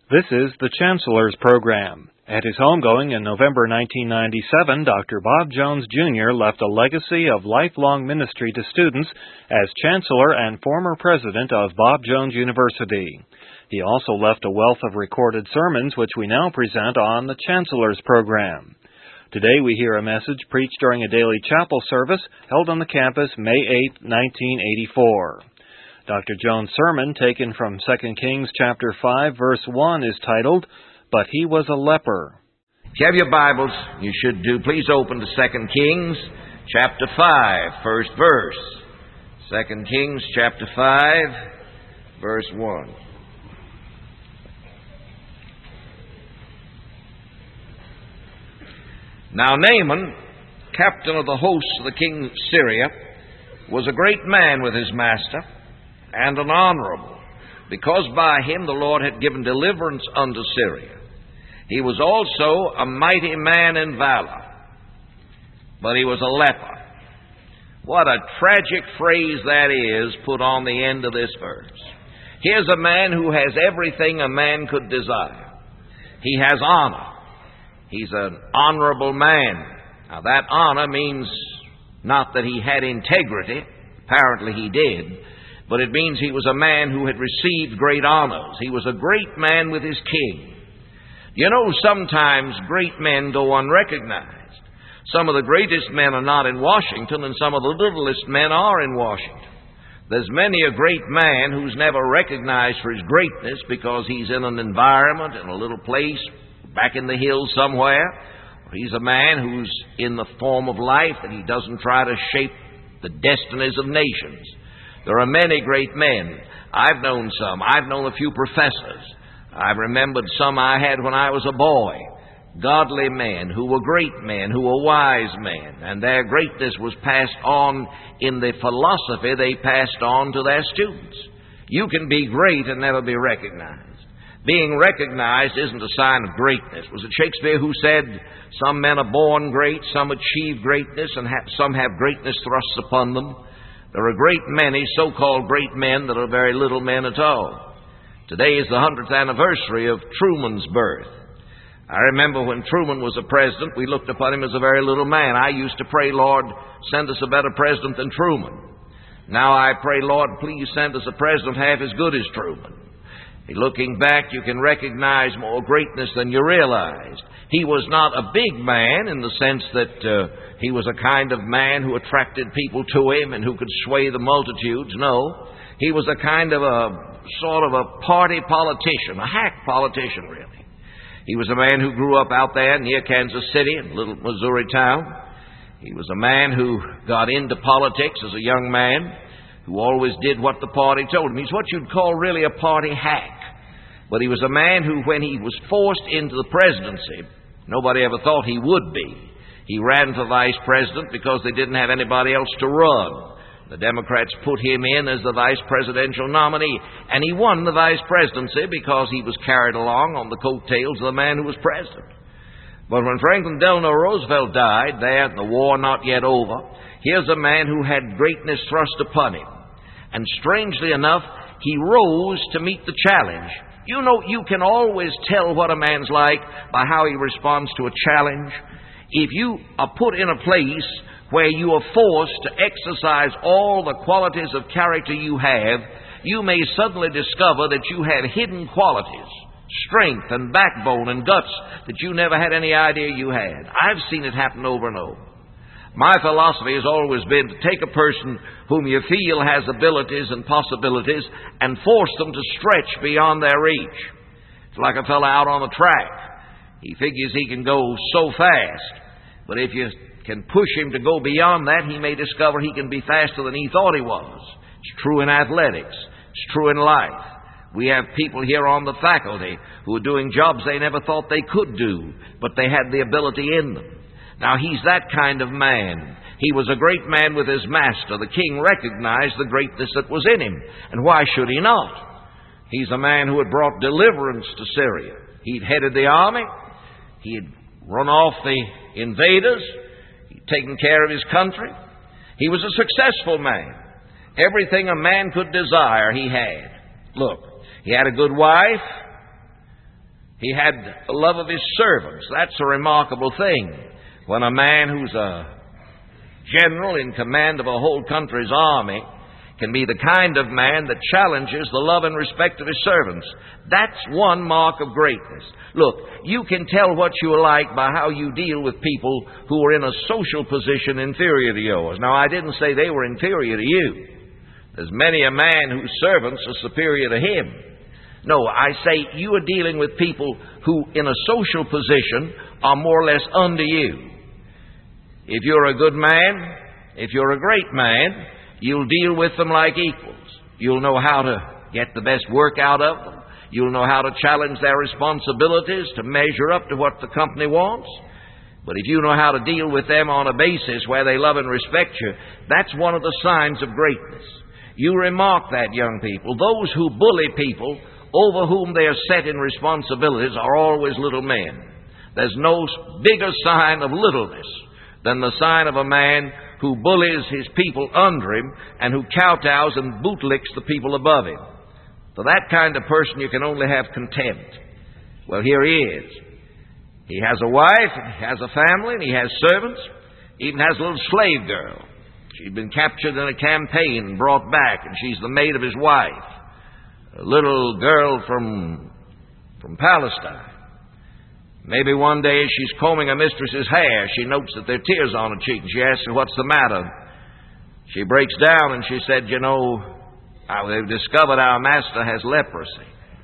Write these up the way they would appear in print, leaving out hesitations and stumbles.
This is the Chancellor's Program. At his homegoing in November 1997, Dr. Bob Jones, Jr. left a legacy of lifelong ministry to students as Chancellor and former President of Bob Jones University. He also left a wealth of recorded sermons, which we now present on the Chancellor's Program. Today we hear a message preached during a daily chapel service held on the campus May 8, 1984. Dr. Jones' sermon, taken from 2 Kings chapter 5, verse 1, is titled, But He Was a Leper. If you have your Bibles, you should do. Please open to 2 Kings chapter 5, first verse. 2 Kings chapter 5, verse 1. Now Naaman, captain of the hosts of the king of Syria, was a great man with his master, and an honorable, because by him the Lord had given deliverance unto Syria. He was also a mighty man in valor, but he was a leper. What a tragic phrase that is put on the end of this verse. Here's a man who has everything a man could desire. He has honor. He's an honorable man. Now that honor means not that he had integrity. Apparently he did. But it means he was a man who had received great honors. He was a great man with his king. You know, sometimes great men go unrecognized. Some of the greatest men are not in Washington, and some of the littlest men are in Washington. There's many a great man who's never recognized for his greatness because he's in an environment, in a little place, back in the hills somewhere. He's a man who's in the form of life that he doesn't try to shape the destinies of nations. There are many great men. I've known some. I've known a few professors. I've remembered some I had when I was a boy. Godly men who were great men, who were wise men, and their greatness was passed on in the philosophy they passed on to their students. You can be great and never be recognized. Being recognized isn't a sign of greatness. Was it Shakespeare who said, some men are born great, some achieve greatness, and some have greatness thrust upon them? There are a great many so-called great men that are very little men at all. Today is the 100th anniversary of Truman's birth. I remember when Truman was a president, we looked upon him as a very little man. I used to pray, Lord, send us a better president than Truman. Now I pray, Lord, please send us a president half as good as Truman. Looking back, you can recognize more greatness than you realized. He was not a big man in the sense that he was a kind of man who attracted people to him and who could sway the multitudes. No, he was a kind of a sort of a party politician, a hack politician, really. He was a man who grew up out there near Kansas City, in a little Missouri town. He was a man who got into politics as a young man, who always did what the party told him. He's what you'd call really a party hack. But he was a man who, when he was forced into the presidency, nobody ever thought he would be. He ran for vice president because they didn't have anybody else to run. The Democrats put him in as the vice presidential nominee, and he won the vice presidency because he was carried along on the coattails of the man who was president. But when Franklin Delano Roosevelt died there, the war not yet over, here's a man who had greatness thrust upon him. And strangely enough, he rose to meet the challenge. You know, you can always tell what a man's like by how he responds to a challenge. If you are put in a place where you are forced to exercise all the qualities of character you have, you may suddenly discover that you have hidden qualities, strength and backbone and guts that you never had any idea you had. I've seen it happen over and over. My philosophy has always been to take a person whom you feel has abilities and possibilities and force them to stretch beyond their reach. It's like a fellow out on the track. He figures he can go so fast, but if you can push him to go beyond that, he may discover he can be faster than he thought he was. It's true in athletics. It's true in life. We have people here on the faculty who are doing jobs they never thought they could do, but they had the ability in them. Now, he's that kind of man. He was a great man with his master. The king recognized the greatness that was in him. And why should he not? He's a man who had brought deliverance to Syria. He'd headed the army. He had run off the invaders. He'd taken care of his country. He was a successful man. Everything a man could desire, he had. Look, he had a good wife. He had the love of his servants. That's a remarkable thing. When a man who's a general in command of a whole country's army can be the kind of man that challenges the love and respect of his servants. That's one mark of greatness. Look, you can tell what you are like by how you deal with people who are in a social position inferior to yours. Now, I didn't say they were inferior to you. There's many a man whose servants are superior to him. No, I say you are dealing with people who, in a social position, are more or less under you. If you're a good man, if you're a great man, you'll deal with them like equals. You'll know how to get the best work out of them. You'll know how to challenge their responsibilities to measure up to what the company wants. But if you know how to deal with them on a basis where they love and respect you, that's one of the signs of greatness. You remark that, young people. Those who bully people over whom they are set in responsibilities are always little men. There's no bigger sign of littleness than the sign of a man who bullies his people under him and who kowtows and bootlicks the people above him. For that kind of person you can only have contempt. Well, here he is. He has a wife, and he has a family, and he has servants. He even has a little slave girl. She'd been captured in a campaign and brought back, and she's the maid of his wife. A little girl from Palestine. Maybe one day as she's combing her mistress's hair, she notes that there are tears on her cheek, and she asks her, "What's the matter?" She breaks down and she said, "You know, they've discovered our master has leprosy."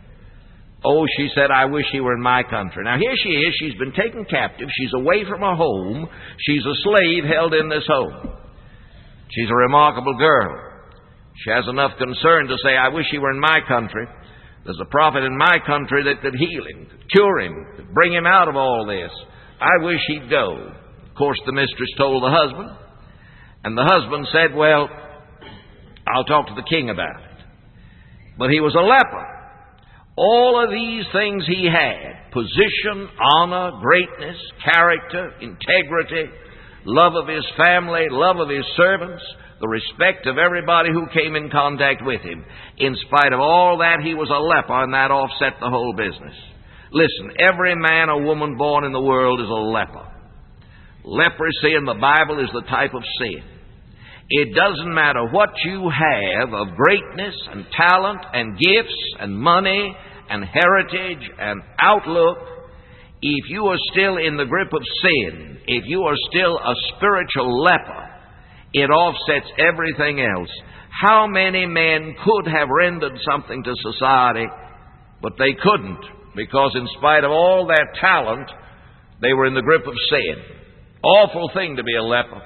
"Oh," she said, "I wish he were in my country." Now here she is, she's been taken captive, she's away from her home, she's a slave held in this home. She's a remarkable girl. She has enough concern to say, "I wish he were in my country. There's a prophet in my country that could heal him, could cure him, could bring him out of all this. I wish he'd go." Of course, the mistress told the husband, and the husband said, "Well, I'll talk to the king about it." But he was a leper. All of these things he had: position, honor, greatness, character, integrity, love of his family, love of his servants, the respect of everybody who came in contact with him. In spite of all that, he was a leper, and that offset the whole business. Listen, every man or woman born in the world is a leper. Leprosy in the Bible is the type of sin. It doesn't matter what you have of greatness and talent and gifts and money and heritage and outlook. If you are still in the grip of sin, if you are still a spiritual leper, it offsets everything else. How many men could have rendered something to society, but they couldn't, because in spite of all their talent, they were in the grip of sin. Awful thing to be a leper.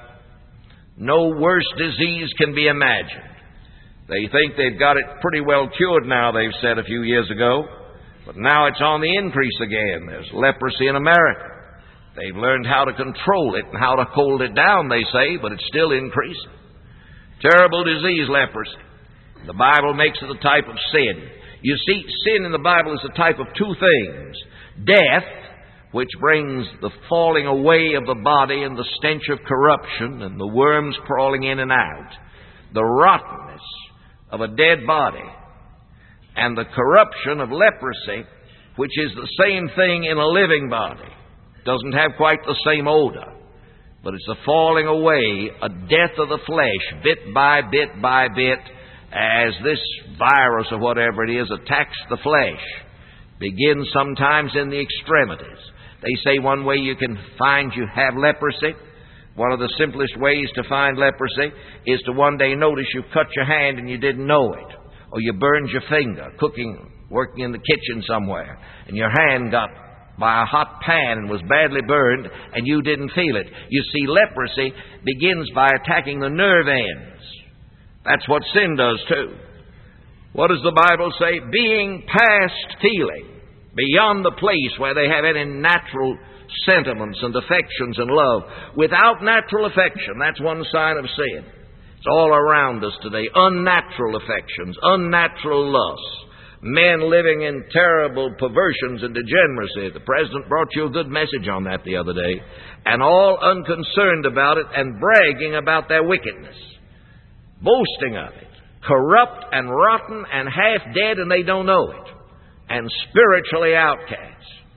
No worse disease can be imagined. They think they've got it pretty well cured now, they've said a few years ago, but now it's on the increase again. There's leprosy in America. They've learned how to control it and how to hold it down, they say, but it's still increasing. Terrible disease, leprosy. The Bible makes it a type of sin. You see, sin in the Bible is a type of two things. Death, which brings the falling away of the body and the stench of corruption and the worms crawling in and out. The rottenness of a dead body. And the corruption of leprosy, which is the same thing in a living body. Doesn't have quite the same odor, but it's a falling away, a death of the flesh, bit by bit, as this virus or whatever it is attacks the flesh. Begins sometimes in the extremities. They say one way you can find you have leprosy, one of the simplest ways to find leprosy, is to one day notice you cut your hand and you didn't know it, or you burned your finger cooking, working in the kitchen somewhere, and your hand got by a hot pan and was badly burned, and you didn't feel it. You see, leprosy begins by attacking the nerve ends. That's what sin does too. What does the Bible say? Being past feeling, beyond the place where they have any natural sentiments and affections and love. Without natural affection, that's one sign of sin. It's all around us today. Unnatural affections, unnatural lusts. Men living in terrible perversions and degeneracy. The President brought you a good message on that the other day. And all unconcerned about it and bragging about their wickedness. Boasting of it. Corrupt and rotten and half dead, and they don't know it. And spiritually outcasts.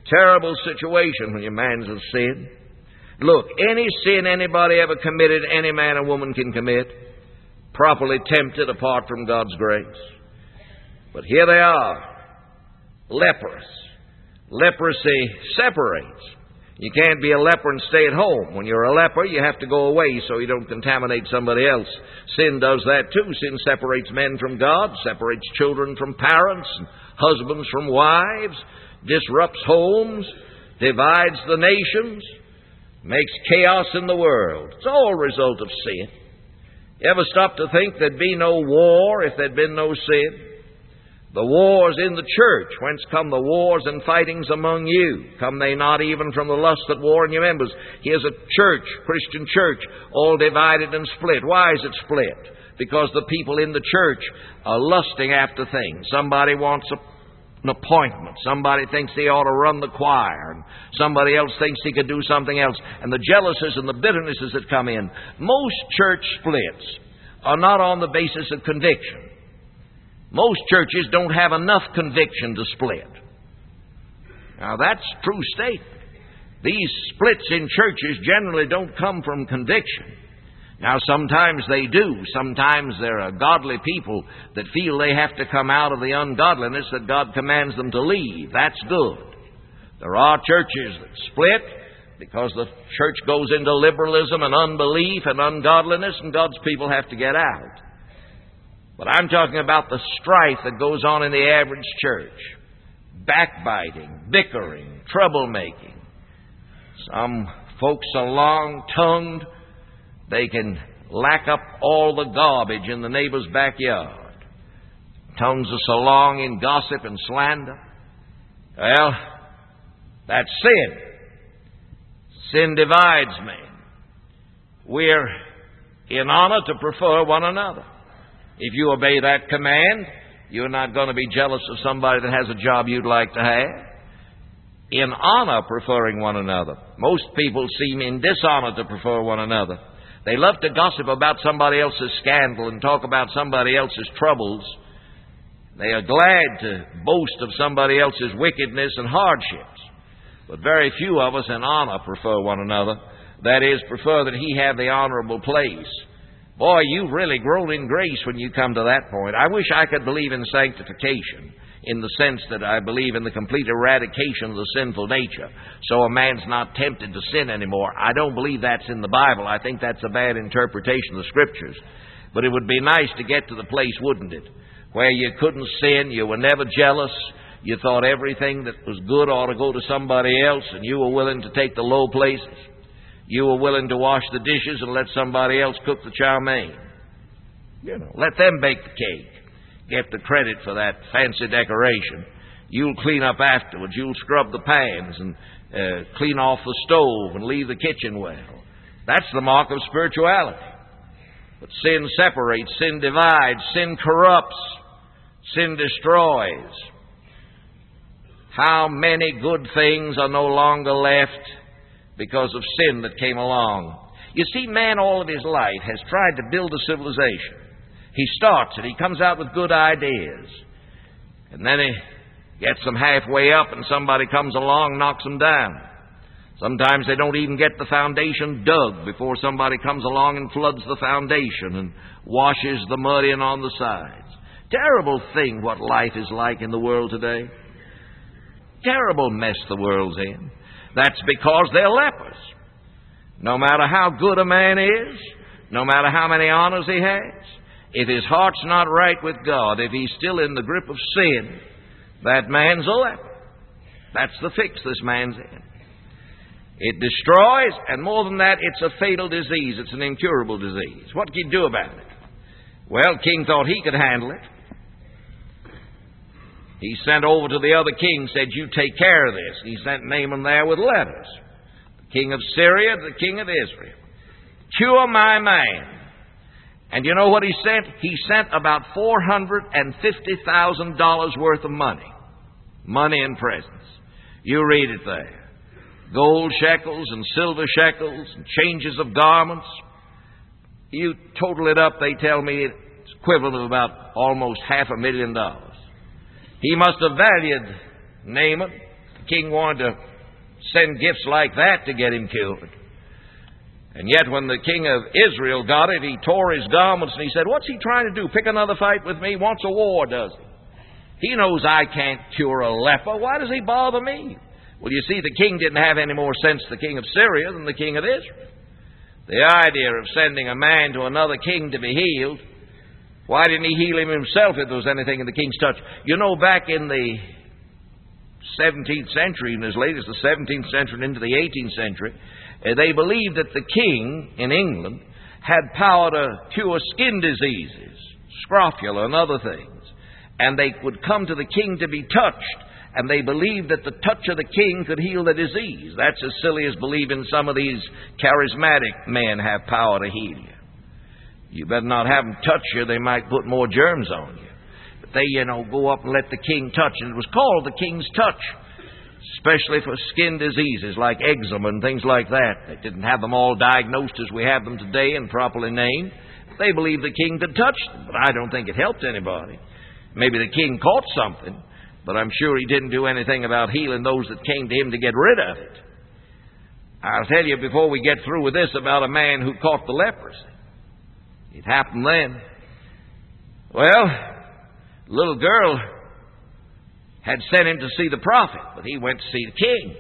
Terrible situation when your man's of sin. Look, any sin anybody ever committed, any man or woman can commit, properly tempted apart from God's grace. But here they are, leprous. Leprosy separates. You can't be a leper and stay at home. When you're a leper, you have to go away so you don't contaminate somebody else. Sin does that too. Sin separates men from God, separates children from parents, husbands from wives, disrupts homes, divides the nations, makes chaos in the world. It's all a result of sin. You ever stop to think there'd be no war if there'd been no sin? The wars in the church, whence come the wars and fightings among you? Come they not even from the lust that war in your members? Here's a church, Christian church, all divided and split. Why is it split? Because the people in the church are lusting after things. Somebody wants an appointment. Somebody thinks they ought to run the choir. And somebody else thinks he could do something else. And the jealousies and the bitternesses that come in. Most church splits are not on the basis of conviction. Most churches don't have enough conviction to split. Now, that's a true statement. These splits in churches generally don't come from conviction. Now, sometimes they do. Sometimes there are godly people that feel they have to come out of the ungodliness that God commands them to leave. That's good. There are churches that split because the church goes into liberalism and unbelief and ungodliness, and God's people have to get out. But I'm talking about the strife that goes on in the average church. Backbiting, bickering, troublemaking. Some folks are long-tongued. They can lack up all the garbage in the neighbor's backyard. Tongues are so long in gossip and slander. Well, that's sin. Sin divides men. We're in honor to prefer one another. If you obey that command, you're not going to be jealous of somebody that has a job you'd like to have. In honor, preferring one another. Most people seem in dishonor to prefer one another. They love to gossip about somebody else's scandal and talk about somebody else's troubles. They are glad to boast of somebody else's wickedness and hardships. But very few of us in honor prefer one another. That is, prefer that he have the honorable place. Boy, you've really grown in grace when you come to that point. I wish I could believe in sanctification in the sense that I believe in the complete eradication of the sinful nature, so a man's not tempted to sin anymore. I don't believe that's in the Bible. I think that's a bad interpretation of the Scriptures. But it would be nice to get to the place, wouldn't it, where you couldn't sin, you were never jealous, you thought everything that was good ought to go to somebody else, and you were willing to take the low places. You were willing to wash the dishes and let somebody else cook the chow mein. Let them bake the cake. Get the credit for that fancy decoration. You'll clean up afterwards. You'll scrub the pans and clean off the stove and leave the kitchen well. That's the mark of spirituality. But sin separates, sin divides, sin corrupts, sin destroys. How many good things are no longer left because of sin that came along? You see, man all of his life has tried to build a civilization. He starts it. He comes out with good ideas. And then he gets them halfway up and somebody comes along and knocks them down. Sometimes they don't even get the foundation dug before somebody comes along and floods the foundation and washes the mud in on the sides. Terrible thing what life is like in the world today. Terrible mess the world's in. That's because they're lepers. No matter how good a man is, no matter how many honors he has, if his heart's not right with God, if he's still in the grip of sin, that man's a leper. That's the fix this man's in. It destroys, and more than that, it's a fatal disease. It's an incurable disease. What can you do about it? Well, king thought he could handle it. He sent over to the other king, said, you take care of this. He sent Naaman there with letters. The king of Syria to the king of Israel. Cure my man. And you know what he sent? He sent about $450,000 worth of money. Money and presents. You read it there. Gold shekels and silver shekels and changes of garments. You total it up, they tell me it's equivalent of about almost $500,000. He must have valued Naaman. king wanted to send gifts like that to get him killed. And yet when the king of Israel got it, he tore his garments and he said, what's he trying to do? Pick another fight with me? Wants a war, does he? He knows I can't cure a leper. Why does he bother me? Well, you see, the king didn't have any more sense, the king of Syria, than the king of Israel. The idea of sending a man to another king to be healed, why didn't he heal him himself if there was anything in the king's touch? You know, back in the 17th century, and as late as the 17th century and into the 18th century, they believed that the king in England had power to cure skin diseases, scrofula and other things. And they would come to the king to be touched, and they believed that the touch of the king could heal the disease. That's as silly as believing some of these charismatic men have power to heal you. You better not have them touch you. They might put more germs on you. But they, go up and let the king touch. And it was called the king's touch, especially for skin diseases like eczema and things like that. They didn't have them all diagnosed as we have them today and properly named. They believed the king could touch them, but I don't think it helped anybody. Maybe the king caught something, but I'm sure he didn't do anything about healing those that came to him to get rid of it. I'll tell you before we get through with this about a man who caught the leprosy. It happened then. Well, the little girl had sent him to see the prophet, but he went to see the king.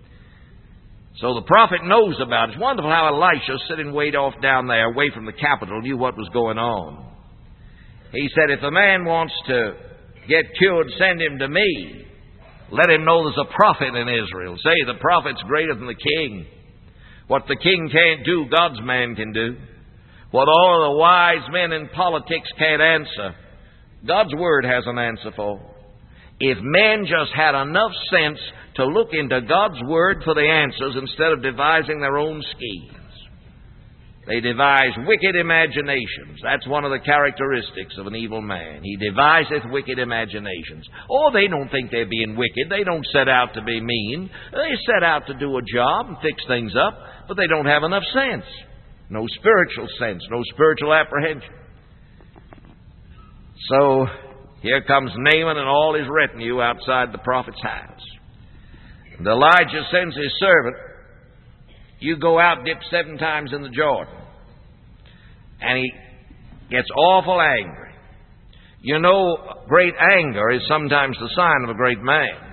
So the prophet knows about it. It's wonderful how Elisha, sitting way off down there, away from the capital, knew what was going on. He said, if a man wants to get cured, send him to me. Let him know there's a prophet in Israel. Say, the prophet's greater than the king. What the king can't do, God's man can do. What all of the wise men in politics can't answer, God's word has an answer for. If men just had enough sense to look into God's word for the answers instead of devising their own schemes. They devise wicked imaginations. That's one of the characteristics of an evil man. He deviseth wicked imaginations. Oh, they don't think they're being wicked. They don't set out to be mean. They set out to do a job and fix things up, but they don't have enough sense. No spiritual sense, no spiritual apprehension. So, here comes Naaman and all his retinue outside the prophet's house. And Elijah sends his servant, you go out, dip 7 times in the Jordan. And he gets awful angry. You know, great anger is sometimes the sign of a great man.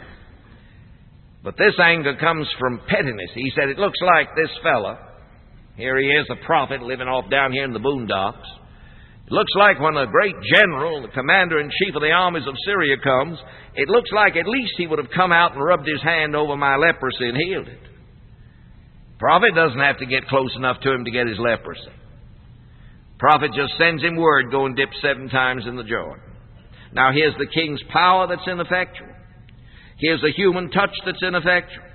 But this anger comes from pettiness. He said, it looks like this fella, here he is, a prophet living off down here in the boondocks. It looks like when a great general, the commander-in-chief of the armies of Syria comes, it looks like at least he would have come out and rubbed his hand over my leprosy and healed it. Prophet doesn't have to get close enough to him to get his leprosy. Prophet just sends him word, go and dip 7 times in the Jordan. Now here's the king's power that's ineffectual. Here's a human touch that's ineffectual.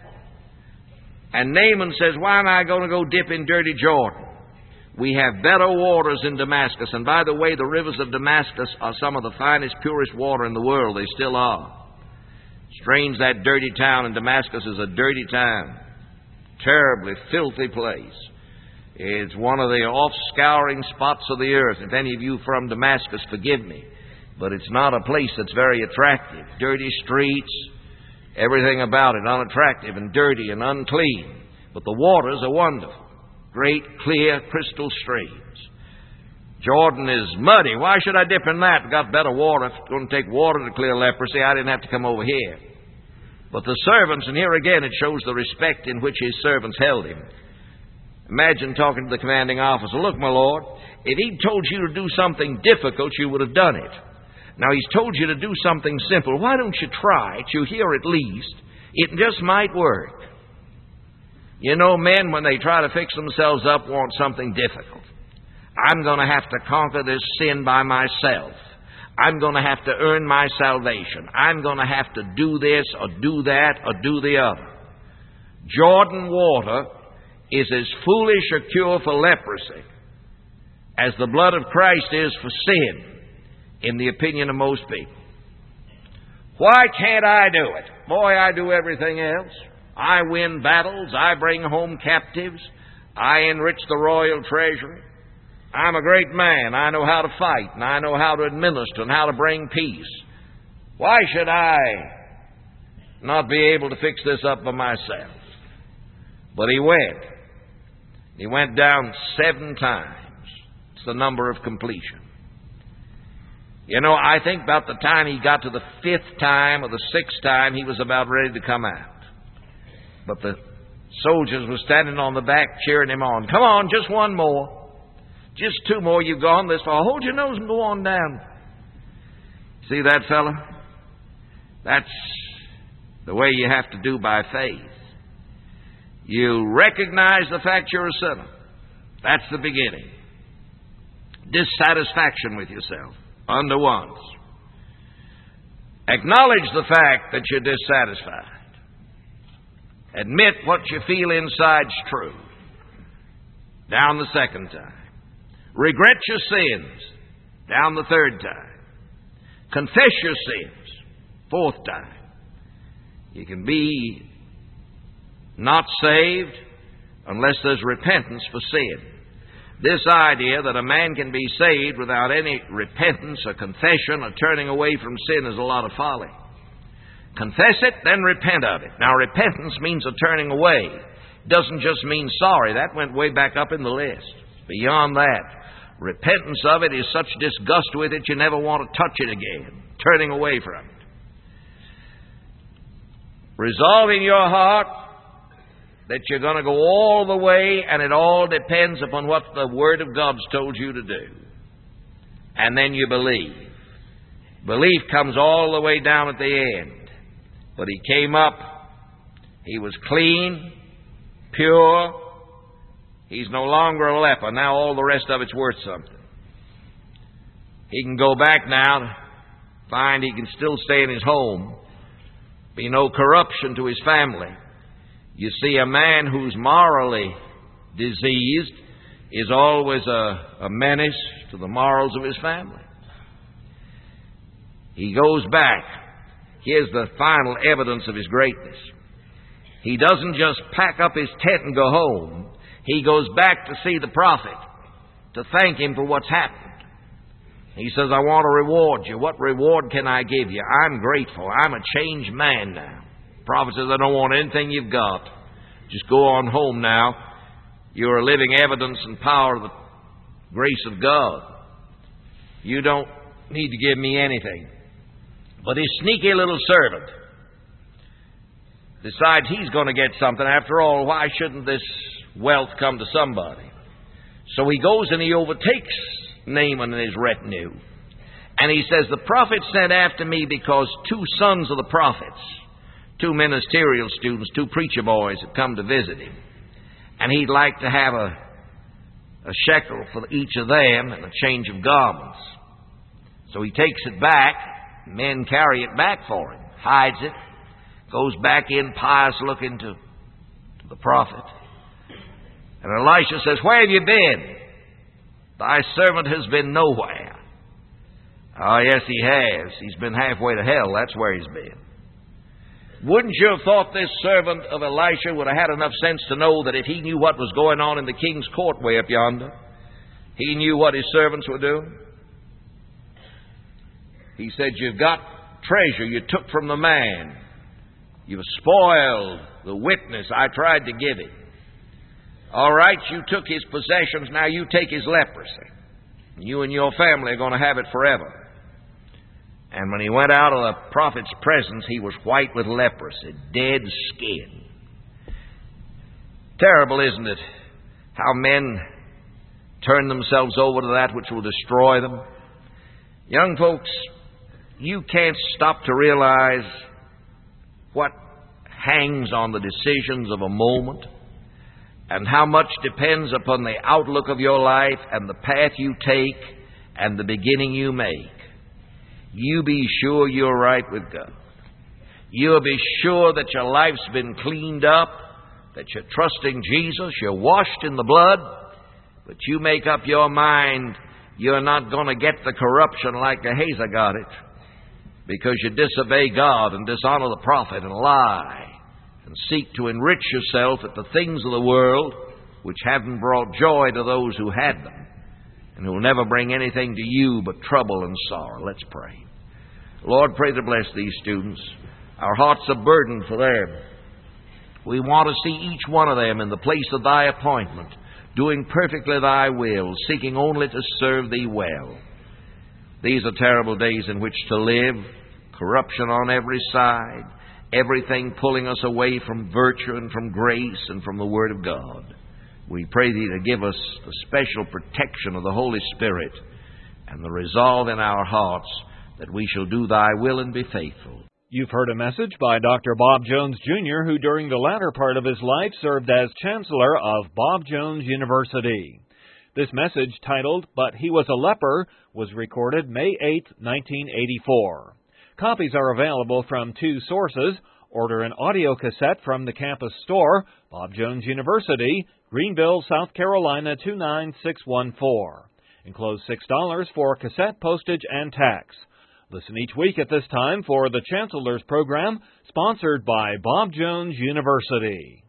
And Naaman says, why am I going to go dip in dirty Jordan? We have better waters in Damascus. And by the way, the rivers of Damascus are some of the finest, purest water in the world. They still are. Strange that dirty town in Damascus is a dirty town. Terribly filthy place. It's one of the off-scouring spots of the earth. If any of you from Damascus, forgive me. But it's not a place that's very attractive. Dirty streets, everything about it unattractive and dirty and unclean. But the waters are wonderful. Great, clear, crystal streams. Jordan is muddy. Why should I dip in that? I've got better water. If it's going to take water to clear leprosy, I didn't have to come over here. But the servants, and here again it shows the respect in which his servants held him. Imagine talking to the commanding officer. Look, my lord, if he'd told you to do something difficult, you would have done it. Now he's told you to do something simple. Why don't you try it? You hear at least. It just might work. You know, men, when they try to fix themselves up, want something difficult. I'm going to have to conquer this sin by myself. I'm going to have to earn my salvation. I'm going to have to do this or do that or do the other. Jordan water is as foolish a cure for leprosy as the blood of Christ is for sin, in the opinion of most people. Why can't I do it? Boy, I do everything else. I win battles. I bring home captives. I enrich the royal treasury. I'm a great man. I know how to fight, and I know how to administer and how to bring peace. Why should I not be able to fix this up for myself. But he went. He went down 7 times. It's the number of completion. You know, I think about the time he got to the 5th time or the 6th time, he was about ready to come out. But the soldiers were standing on the back cheering him on. Come on, just one more. Just 2 more. You've gone this far. Hold your nose and go on down. See that, fella? That's the way you have to do by faith. You recognize the fact you're a sinner. That's the beginning. Dissatisfaction with yourself. Under once. Acknowledge the fact that you're dissatisfied. Admit what you feel inside's true. Down the 2nd time. Regret your sins. Down the 3rd time. Confess your sins. 4th time. You can be not saved unless there's repentance for sin. This idea that a man can be saved without any repentance or confession or turning away from sin is a lot of folly. Confess it, then repent of it. Now, repentance means a turning away. It doesn't just mean sorry. That went way back up in the list. Beyond that, repentance of it is such disgust with it you never want to touch it again. Turning away from it. Resolve in your heart that you're going to go all the way, and it all depends upon what the Word of God's told you to do. And then you believe. Belief comes all the way down at the end. But he came up. He was clean, pure. He's no longer a leper. Now all the rest of it's worth something. He can go back now to find he can still stay in his home. Be no corruption to his family. You see, a man who's morally diseased is always a menace to the morals of his family. He goes back. Here's the final evidence of his greatness. He doesn't just pack up his tent and go home. He goes back to see the prophet, to thank him for what's happened. He says, I want to reward you. What reward can I give you? I'm grateful. I'm a changed man now. The prophet says, I don't want anything you've got. Just go on home now. You're a living evidence and power of the grace of God. You don't need to give me anything. But his sneaky little servant decides he's going to get something. After all, why shouldn't this wealth come to somebody? So he goes and he overtakes Naaman and his retinue. And he says, the prophet sent after me because 2 sons of the prophets, 2 ministerial students, 2 preacher boys had come to visit him. And he'd like to have a shekel for each of them and a change of garments. So he takes it back. Men carry it back for him. Hides it. Goes back in, pious looking to the prophet. And Elisha says, where have you been? Thy servant has been nowhere. Oh, yes, he has. He's been halfway to hell. That's where he's been. Wouldn't you have thought this servant of Elisha would have had enough sense to know that if he knew what was going on in the king's court way up yonder, he knew what his servants were doing? He said, you've got treasure you took from the man. You've spoiled the witness I tried to give him. All right, you took his possessions, now you take his leprosy. You and your family are going to have it forever. And when he went out of the prophet's presence, he was white with leprosy, dead skin. Terrible, isn't it, how men turn themselves over to that which will destroy them? Young folks, you can't stop to realize what hangs on the decisions of a moment and how much depends upon the outlook of your life and the path you take and the beginning you make. You be sure you're right with God. You'll be sure that your life's been cleaned up, that you're trusting Jesus, you're washed in the blood, but you make up your mind you're not going to get the corruption like Gehazi got it, because you disobey God and dishonor the prophet and lie and seek to enrich yourself at the things of the world which haven't brought joy to those who had them and who will never bring anything to you but trouble and sorrow. Let's pray. Lord, pray to bless these students. Our hearts are burdened for them. We want to see each one of them in the place of Thy appointment, doing perfectly Thy will, seeking only to serve Thee well. These are terrible days in which to live, corruption on every side, everything pulling us away from virtue and from grace and from the Word of God. We pray Thee to give us the special protection of the Holy Spirit and the resolve in our hearts that we shall do Thy will and be faithful. You've heard a message by Dr. Bob Jones, Jr., who during the latter part of his life served as Chancellor of Bob Jones University. This message, titled, "But He Was a Leper," was recorded May 8, 1984. Copies are available from two sources. Order an audio cassette from the campus store, Bob Jones University, Greenville, South Carolina 29614. Enclose $6 for cassette postage and tax. Listen each week at this time for the Chancellor's Program, sponsored by Bob Jones University.